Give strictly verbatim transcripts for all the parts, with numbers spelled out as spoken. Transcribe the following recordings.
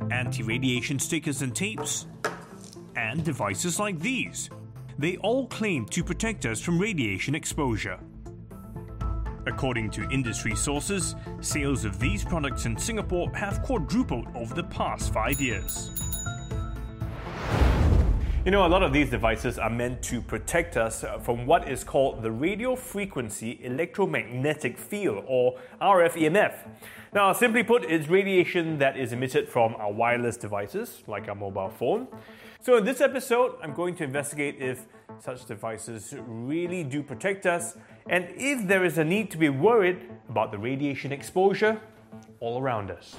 anti-radiation stickers and tapes, and devices like these. They all claim to protect us from radiation exposure. According to industry sources, sales of these products in Singapore have quadrupled over the past five years. You know, a lot of these devices are meant to protect us from what is called the radio frequency electromagnetic field, or R F E M F. Now, simply put, it's radiation that is emitted from our wireless devices, like our mobile phone. So in this episode, I'm going to investigate if such devices really do protect us, and if there is a need to be worried about the radiation exposure all around us.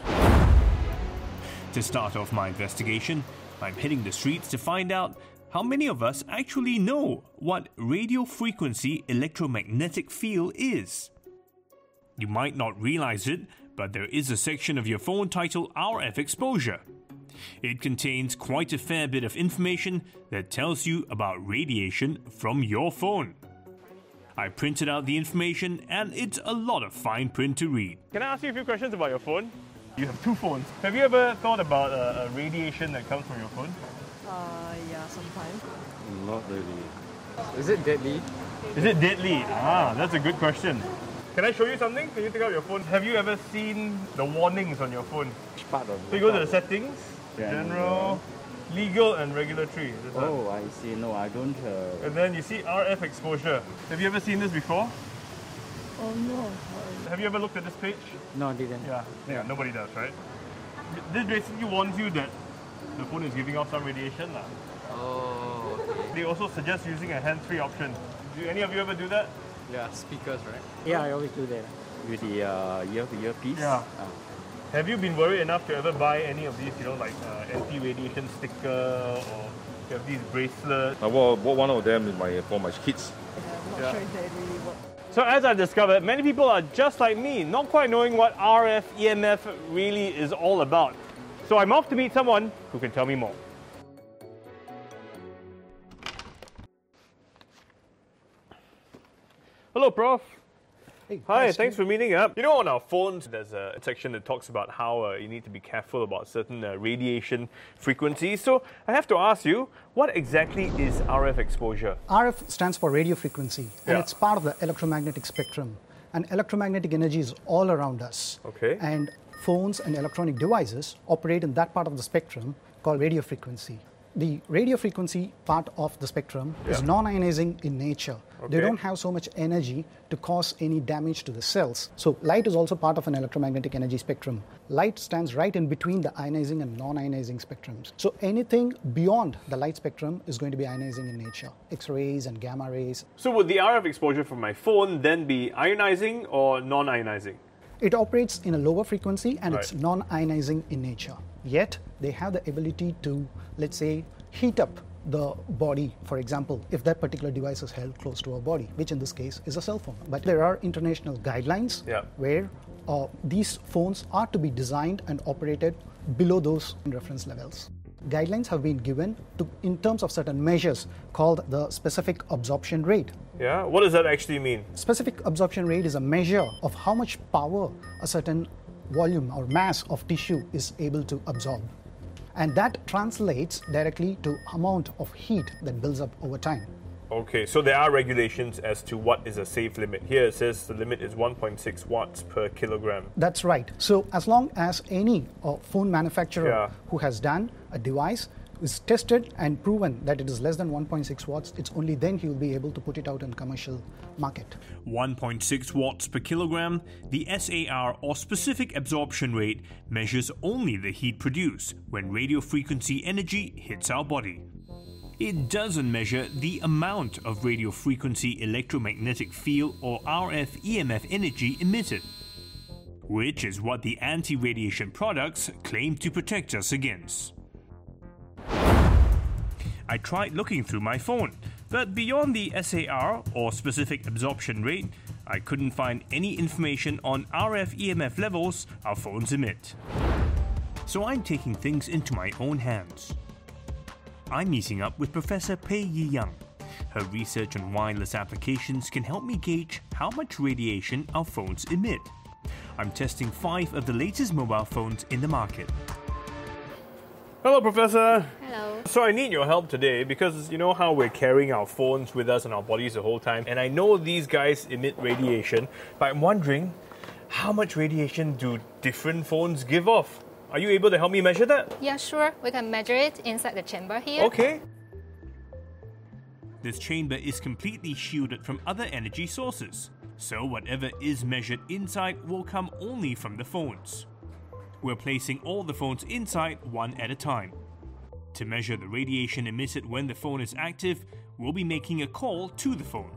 To start off my investigation, I'm hitting the streets to find out how many of us actually know what radio frequency electromagnetic field is. You might not realize it, but there is a section of your phone titled R F exposure. It contains quite a fair bit of information that tells you about radiation from your phone. I printed out the information and it's a lot of fine print to read. Can I ask you a few questions about your phone? You have two phones. Have you ever thought about uh, a radiation that comes from your phone? Uh, yeah, sometimes. Not really. Is it deadly? Is it deadly? Ah, that's a good question. Can I show you something? Can you take out your phone? Have you ever seen the warnings on your phone? Which part of So you go to the settings, Yeah, general, legal and regulatory. This one. Oh, I see. No, I don't. Uh... And then you see R F exposure. Have you ever seen this before? Oh no. Have you ever looked at this page? No, I didn't. Yeah, yeah, nobody does, right? This basically warns you that the phone is giving off some radiation. lah. Oh, okay. They also suggest using a hands-free option. Do any of you ever do that? Yeah, speakers, right? Yeah, I always do that. With the uh, ear earpiece. Yeah. Uh. Have you been worried enough to ever buy any of these, you know, like uh, anti-radiation sticker, or you have these bracelets? I bought, bought one of them in my, for my kids. Yeah, I'm not Yeah. sure if they really work. So as I've discovered, many people are just like me, not quite knowing what R F E M F really is all about. So I'm off to meet someone who can tell me more. Hello, Prof. Hey, Hi, nice thanks to- for meeting up. You know, on our phones, there's a section that talks about how uh, you need to be careful about certain uh, radiation frequencies. So I have to ask you, what exactly is R F exposure? R F stands for radio frequency, and Yeah. it's part of the electromagnetic spectrum. And electromagnetic energy is all around us. Okay. And phones and electronic devices operate in that part of the spectrum called radio frequency. The radio frequency part of the spectrum is Yeah. non-ionizing in nature. They Okay. don't have so much energy to cause any damage to the cells. So light is also part of an electromagnetic energy spectrum. Light stands right in between the ionizing and non-ionizing spectrums. So anything beyond the light spectrum is going to be ionizing in nature. X-rays and gamma rays. So would the R F exposure from my phone then be ionizing or non-ionizing? It operates in a lower frequency and it's Right. non-ionizing in nature. Yet, they have the ability to, let's say, heat up the body, for example, if that particular device is held close to our body, which in this case is a cell phone. But there are international guidelines Yeah. where uh, these phones are to be designed and operated below those reference levels. Guidelines have been given to, in terms of certain measures called the specific absorption rate. Yeah, what does that actually mean? Specific absorption rate is a measure of how much power a certain volume or mass of tissue is able to absorb. And that translates directly to amount of heat that builds up over time. Okay, so there are regulations as to what is a safe limit. Here it says the limit is one point six watts per kilogram. That's right. So as long as any uh, phone manufacturer Yeah. who has done a device is tested and proven that it is less than one point six watts, it's only then he will be able to put it out in commercial market. one point six watts per kilogram, the S A R or specific absorption rate measures only the heat produced when radio frequency energy hits our body. It doesn't measure the amount of radio frequency electromagnetic field or R F E M F energy emitted, which is what the anti-radiation products claim to protect us against. I tried looking through my phone, but beyond the S A R or specific absorption rate, I couldn't find any information on R F E M F levels our phones emit. So I'm taking things into my own hands. I'm meeting up with Professor Pei Yi Yang. Her research on wireless applications can help me gauge how much radiation our phones emit. I'm testing five of the latest mobile phones in the market. Hello, Professor. Hello. So I need your help today because you know how we're carrying our phones with us and our bodies the whole time, and I know these guys emit radiation, but I'm wondering how much radiation do different phones give off? Are you able to help me measure that? Yeah, sure. We can measure it inside the chamber here. Okay. This chamber is completely shielded from other energy sources, so whatever is measured inside will come only from the phones. We're placing all the phones inside one at a time. To measure the radiation emitted when the phone is active, we'll be making a call to the phone.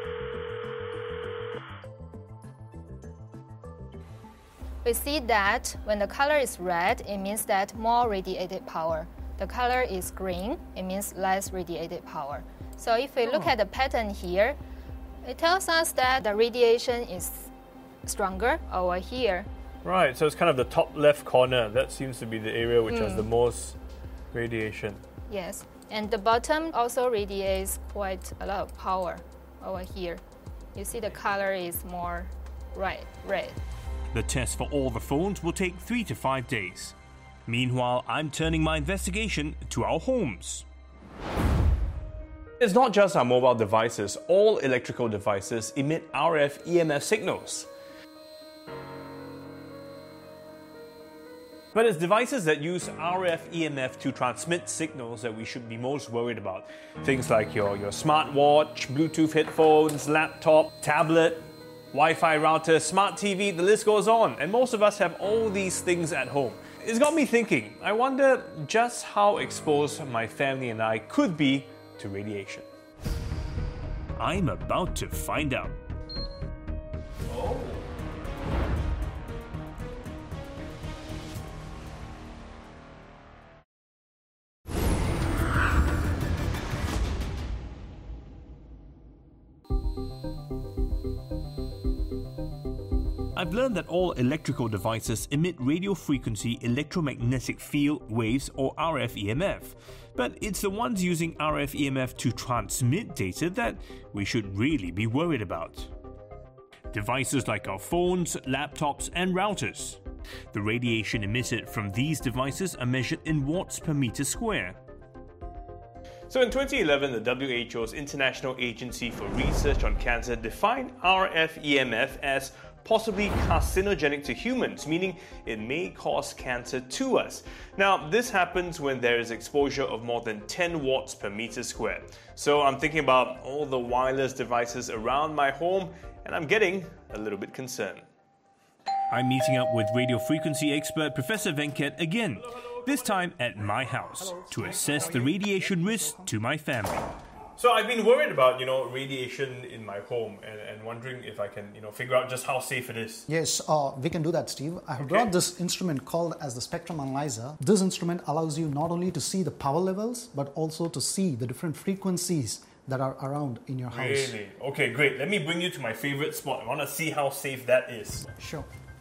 We see that when the color is red, it means that more radiated power. The color is green, it means less radiated power. So if we look Oh. at the pattern here, it tells us that the radiation is stronger over here. Right, so it's kind of the top left corner. That seems to be the area which has the most radiation. Yes, and the bottom also radiates quite a lot of power over here. You see the color is more red, red. The test for all the phones will take three to five days. Meanwhile, I'm turning my investigation to our homes. It's not just our mobile devices. All electrical devices emit R F E M F signals. But it's devices that use R F E M F to transmit signals that we should be most worried about. Things like your, your smartwatch, Bluetooth headphones, laptop, tablet, Wi-Fi router, smart T V, the list goes on. And most of us have all these things at home. It's got me thinking, I wonder just how exposed my family and I could be to radiation. I'm about to find out. Oh. I've learned that all electrical devices emit radio frequency electromagnetic field waves or R F E M F, but it's the ones using R F E M F to transmit data that we should really be worried about. Devices like our phones, laptops, and routers. The radiation emitted from these devices are measured in watts per meter square. So in twenty eleven, the W H O's International Agency for Research on Cancer defined R F E M F as possibly carcinogenic to humans, meaning it may cause cancer to us. Now, this happens when there is exposure of more than ten watts per meter square. So I'm thinking about all the wireless devices around my home, and I'm getting a little bit concerned. I'm meeting up with radio frequency expert Professor Venkat again, this time at my house, to assess the radiation risk to my family. So I've been worried about, you know, radiation in my home and, and wondering if I can, you know, figure out just how safe it is. Yes, uh, we can do that, Steve. I have Okay. brought this instrument called as the spectrum analyzer. This instrument allows you not only to see the power levels, but also to see the different frequencies that are around in your house. Really? Okay, great. Let me bring you to my favorite spot. I want to see how safe that is. Sure.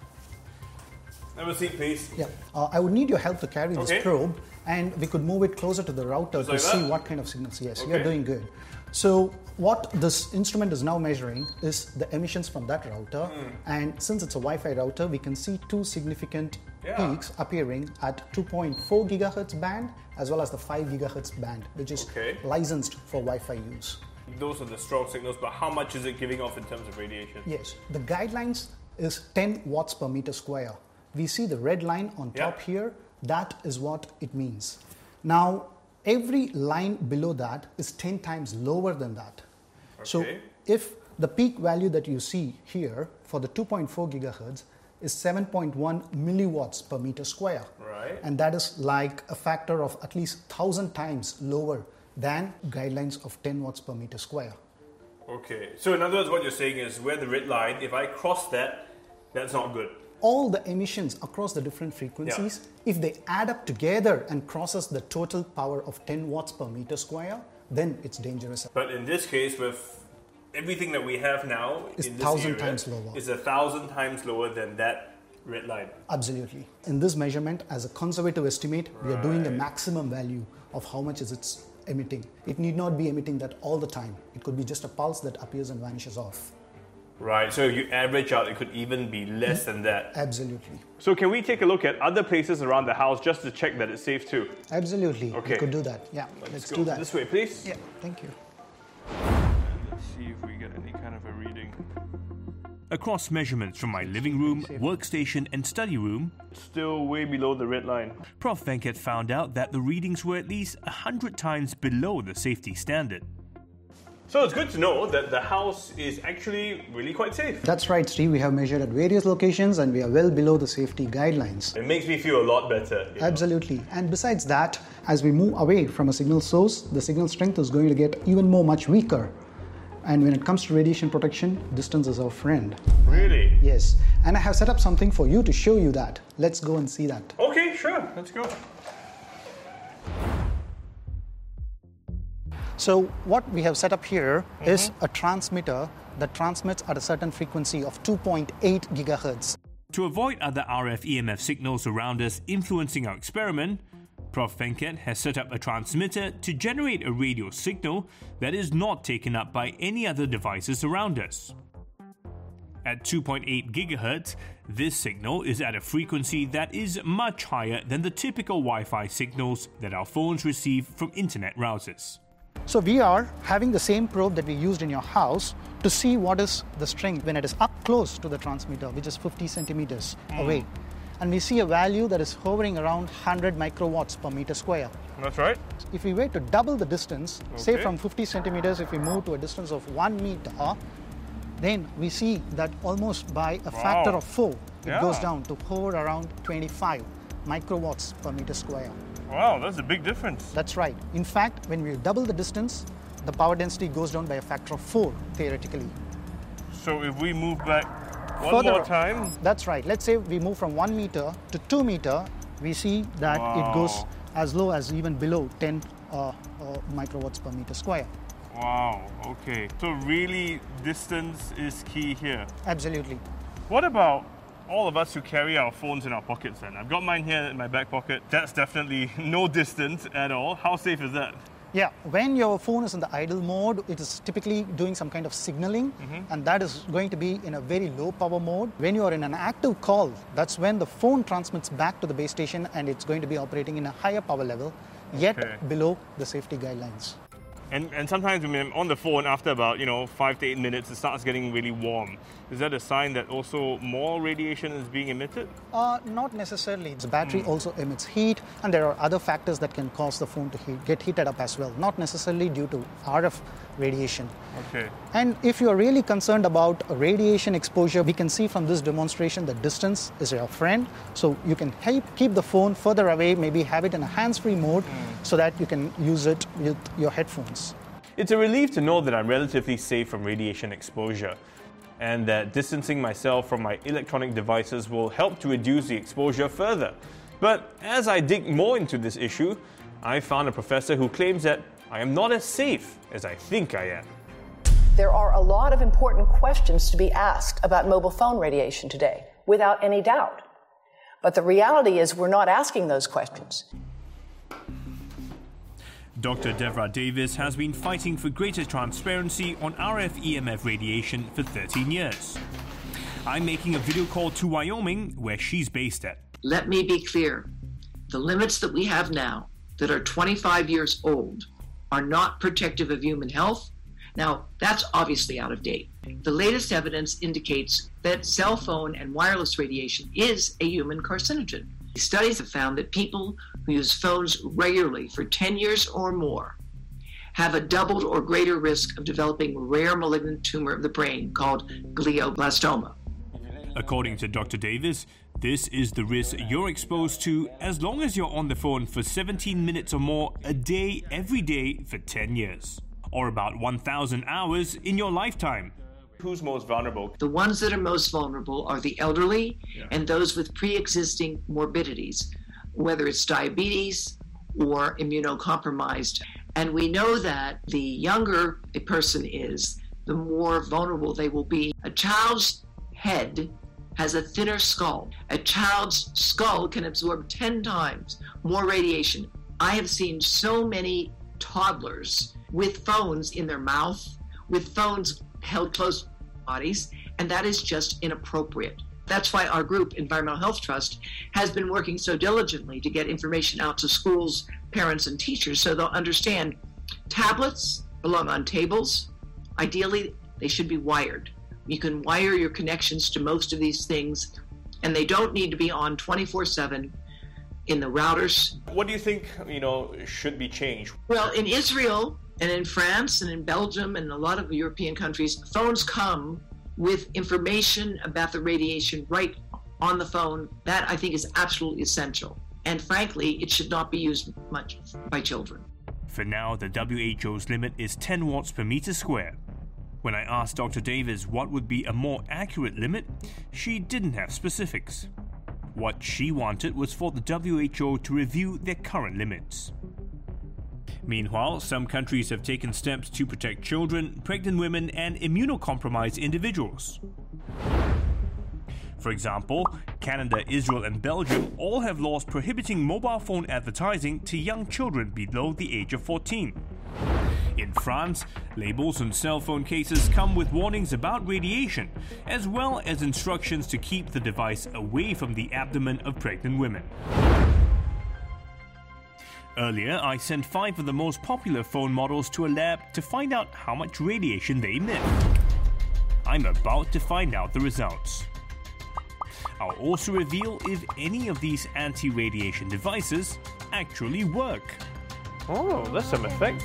Have a seat, please. Yeah, uh, I would need your help to carry Okay. this probe, and we could move it closer to the router Just to like see that? what kind of signals. Yes, Okay. you're doing good. So what this instrument is now measuring is the emissions from that router, and since it's a Wi-Fi router, we can see two significant Yeah. peaks appearing at two point four gigahertz band as well as the five gigahertz band, which is Okay. licensed for Wi-Fi use. Those are the strong signals, but how much is it giving off in terms of radiation? Yes, the guidelines is ten watts per meter square. We see the red line on Yeah. top here. That is what it means. Now, every line below that is ten times lower than that. So, Okay. if the peak value that you see here for the two point four gigahertz is seven point one milliwatts per meter square, Right. and that is like a factor of at least one thousand times lower than guidelines of ten watts per meter square. Okay. So in other words, what you're saying is where the red line, if I cross that, that's not good. All the emissions across the different frequencies, if they add up together and crosses the total power of ten watts per meter square, then it's dangerous. But in this case, with everything that we have now It's in this thousand area, times lower. is a thousand times lower than that red line. Absolutely. In this measurement, as a conservative estimate, we are doing a Right. maximum value of how much is it emitting. It need not be emitting that all the time. It could be just a pulse that appears and vanishes off. Right, so if you average out, it could even be less than that. Absolutely. So can we take a look at other places around the house just to check that it's safe too? Absolutely. Okay. We could do that. Yeah, let's, let's go do that. This way, please. Yeah, thank you. Let's see if we get any kind of a reading. Across measurements from my living room, workstation and study room, Still way below the red line. Professor Venkat found out that the readings were at least one hundred times below the safety standard. So it's good to know that the house is actually really quite safe. That's right, Steve. We have measured at various locations and we are well below the safety guidelines. It makes me feel a lot better. you know. Absolutely. And besides that, as we move away from a signal source, the signal strength is going to get even more much weaker. And when it comes to radiation protection, distance is our friend. Really? Yes. And I have set up something for you to show you that. Let's go and see that. Okay, sure. Let's go. So what we have set up here mm-hmm. is a transmitter that transmits at a certain frequency of two point eight gigahertz. To avoid other R F E M F signals around us influencing our experiment, Professor Venkat has set up a transmitter to generate a radio signal that is not taken up by any other devices around us. At two point eight gigahertz, this signal is at a frequency that is much higher than the typical Wi-Fi signals that our phones receive from internet routers. So we are having the same probe that we used in your house to see what is the strength when it is up close to the transmitter, which is fifty centimeters mm. away. And we see a value that is hovering around one hundred microwatts per meter square. That's right. If we were to double the distance, okay. say from fifty centimeters, if we move to a distance of one meter, then we see that almost by a wow. factor of four, it yeah. goes down to hover around twenty-five microwatts per meter square. Wow, that's a big difference. That's right. In fact, when we double the distance, the power density goes down by a factor of four, theoretically. So if we move back one Further, more time? That's right. Let's say we move from one meter to two meter, we see that wow. it goes as low as even below ten uh, uh, microwatts per meter square. Wow, okay. So really, distance is key here. Absolutely. What about all of us who carry our phones in our pockets then? I've got mine here in my back pocket. That's definitely no distance at all. How safe is that? Yeah, when your phone is in the idle mode, it is typically doing some kind of signaling, mm-hmm. and that is going to be in a very low power mode. When you are in an active call, that's when the phone transmits back to the base station and it's going to be operating in a higher power level, yet okay. below the safety guidelines. And, and sometimes when I'm on the phone, after about, you know, five to eight minutes, it starts getting really warm. Is that a sign that also more radiation is being emitted? Uh, not necessarily. The battery mm. also emits heat, and there are other factors that can cause the phone to heat, get heated up as well, not necessarily due to R F radiation. Okay. And if you're really concerned about radiation exposure, we can see from this demonstration that distance is your friend. So you can help keep the phone further away, maybe have it in a hands-free mode mm. so that you can use it with your headphones. It's a relief to know that I'm relatively safe from radiation exposure, and that distancing myself from my electronic devices will help to reduce the exposure further. But as I dig more into this issue, I found a professor who claims that I am not as safe as I think I am. There are a lot of important questions to be asked about mobile phone radiation today, without any doubt. But the reality is we're not asking those questions. Doctor Devra Davis has been fighting for greater transparency on R F E M F radiation for thirteen years. I'm making a video call to Wyoming, where she's based at. Let me be clear. The limits that we have now, that are twenty-five years old, are not protective of human health. Now, that's obviously out of date. The latest evidence indicates that cell phone and wireless radiation is a human carcinogen. Studies have found that people who use phones regularly for ten years or more have a doubled or greater risk of developing a rare malignant tumor of the brain called glioblastoma. According to Doctor Davis, this is the risk you're exposed to as long as you're on the phone for seventeen minutes or more a day, every day for ten years, or about one thousand hours in your lifetime. Who's most vulnerable? The ones that are most vulnerable are the elderly yeah. and those with pre-existing morbidities, whether it's diabetes or immunocompromised. And we know that the younger a person is, the more vulnerable they will be. A child's head has a thinner skull. A child's skull can absorb ten times more radiation. I have seen so many toddlers with phones in their mouth, with phones held close to their bodies, and that is just inappropriate. That's why our group, Environmental Health Trust, has been working so diligently to get information out to schools, parents, and teachers so they'll understand tablets belong on tables. Ideally, they should be wired. You can wire your connections to most of these things, and they don't need to be on twenty-four seven in the routers. What do you think, you know, should be changed? Well, in Israel and in France and in Belgium and a lot of European countries, phones come with information about the radiation right on the phone. That, I think, is absolutely essential. And frankly, it should not be used much by children. For now, the W H O's limit is ten watts per meter square. When I asked Doctor Davis what would be a more accurate limit, she didn't have specifics. What she wanted was for the W H O to review their current limits. Meanwhile, some countries have taken steps to protect children, pregnant women, and immunocompromised individuals. For example, Canada, Israel, and Belgium all have laws prohibiting mobile phone advertising to young children below the age of fourteen. In France, labels on cell phone cases come with warnings about radiation, as well as instructions to keep the device away from the abdomen of pregnant women. Earlier, I sent five of the most popular phone models to a lab to find out how much radiation they emit. I'm about to find out the results. I'll also reveal if any of these anti-radiation devices actually work. Oh, that's some effect.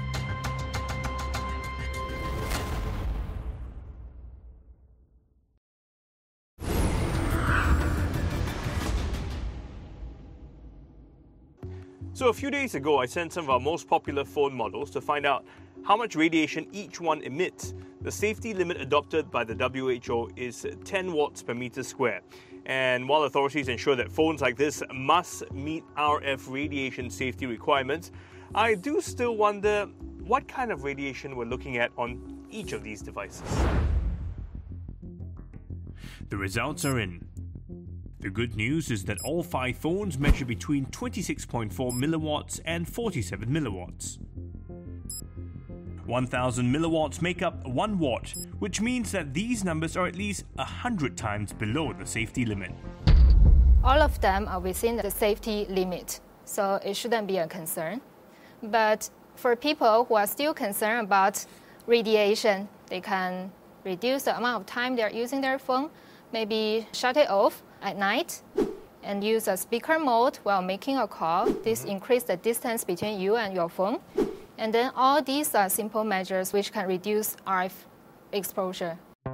So a few days ago, I sent some of our most popular phone models to find out how much radiation each one emits. The safety limit adopted by the W H O is ten watts per meter square. And while authorities ensure that phones like this must meet R F radiation safety requirements, I do still wonder what kind of radiation we're looking at on each of these devices. The results are in. The good news is that all five phones measure between twenty-six point four milliwatts and forty-seven milliwatts. one thousand milliwatts make up one watt, which means that these numbers are at least one hundred times below the safety limit. All of them are within the safety limit, so it shouldn't be a concern. But for people who are still concerned about radiation, they can reduce the amount of time they're using their phone, maybe shut it off at night and use a speaker mode while making a call. This increases the distance between you and your phone. And then all these are simple measures which can reduce R F exposure.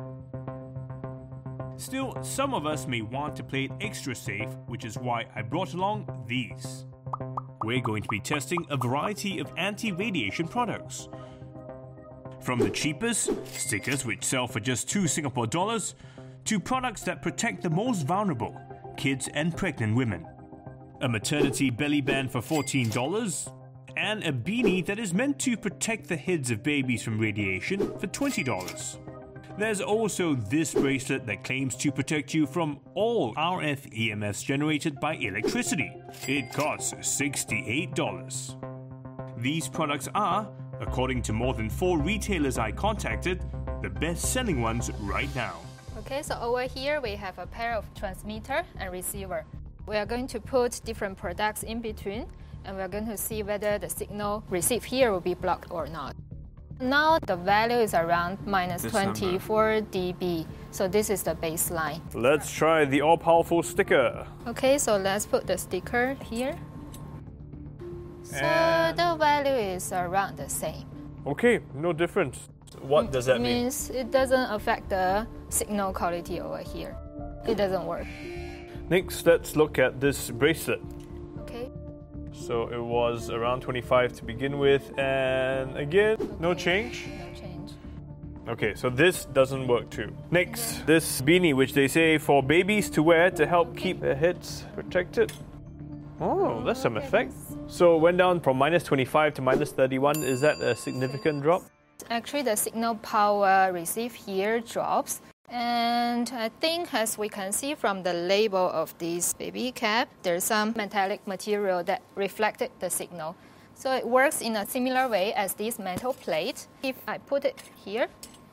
Still, some of us may want to play it extra safe, which is why I brought along these. We're going to be testing a variety of anti-radiation products. From the cheapest, stickers which sell for just two Singapore dollars, to products that protect the most vulnerable, kids and pregnant women. A maternity belly band for fourteen dollars, and a beanie that is meant to protect the heads of babies from radiation for twenty dollars. There's also this bracelet that claims to protect you from all R F E M Fs generated by electricity. It costs sixty-eight dollars. These products are, according to more than four retailers I contacted, the best-selling ones right now. Okay, so over here we have a pair of transmitter and receiver. We are going to put different products in between, and we're going to see whether the signal received here will be blocked or not. Now the value is around minus twenty-four decibels, so this is the baseline. Let's try the all-powerful sticker. Okay, so let's put the sticker here. So And- the value is around the same. Okay, no difference. What does that It mean? means it doesn't affect the signal quality over here. It doesn't work. Next, let's look at this bracelet. Okay. So it was around twenty-five to begin with, and again, no change? No change. Okay, so this doesn't work too. Next, this beanie, which they say for babies to wear to help keep their heads protected. Oh, that's some effect. So it went down from minus twenty-five to minus thirty-one. Is that a significant drop? Actually, the signal power received here drops. And I think, as we can see from the label of this baby cap, there's some metallic material that reflected the signal. So it works in a similar way as this metal plate. If I put it here,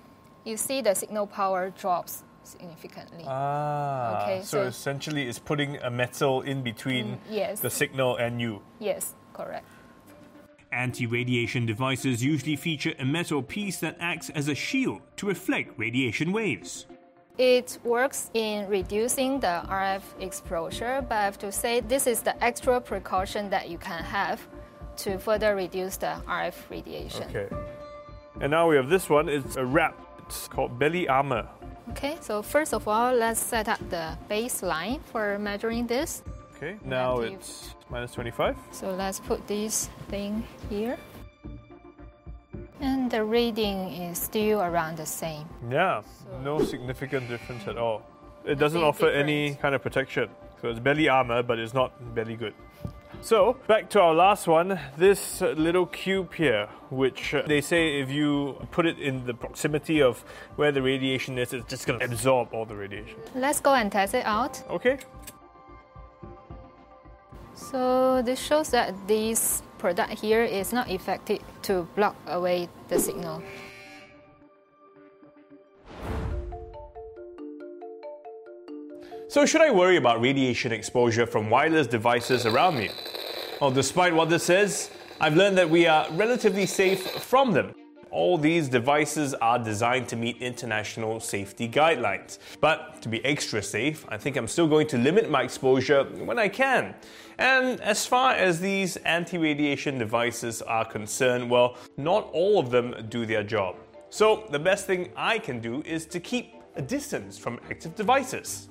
you see the signal power drops significantly. Ah, okay, so, so essentially it's putting a metal in between yes. the signal and you. Yes, correct. Anti-radiation devices usually feature a metal piece that acts as a shield to reflect radiation waves. It works in reducing the R F exposure, but I have to say this is the extra precaution that you can have to further reduce the R F radiation. Okay. And now we have this one. It's a wrap. It's called belly armor. Okay, so first of all, let's set up the baseline for measuring this. Okay, now it's minus twenty-five. So let's put this thing here. And the reading is still around the same. Yeah, no significant difference at all. It doesn't Nothing offer different. any kind of protection. So it's belly armor, but it's not belly good. So, back to our last one, this little cube here, which uh, they say if you put it in the proximity of where the radiation is, it's just going to absorb all the radiation. Let's go and test it out. Okay. So this shows that this product here is not effective to block away the signal. So should I worry about radiation exposure from wireless devices around me? Well, despite what this says, I've learned that we are relatively safe from them. All these devices are designed to meet international safety guidelines. But to be extra safe, I think I'm still going to limit my exposure when I can. And as far as these anti-radiation devices are concerned, well, not all of them do their job. So the best thing I can do is to keep a distance from active devices.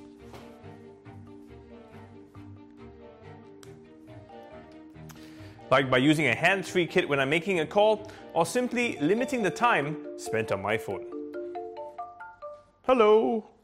Like by using a hands-free kit when I'm making a call, or simply limiting the time spent on my phone. Hello!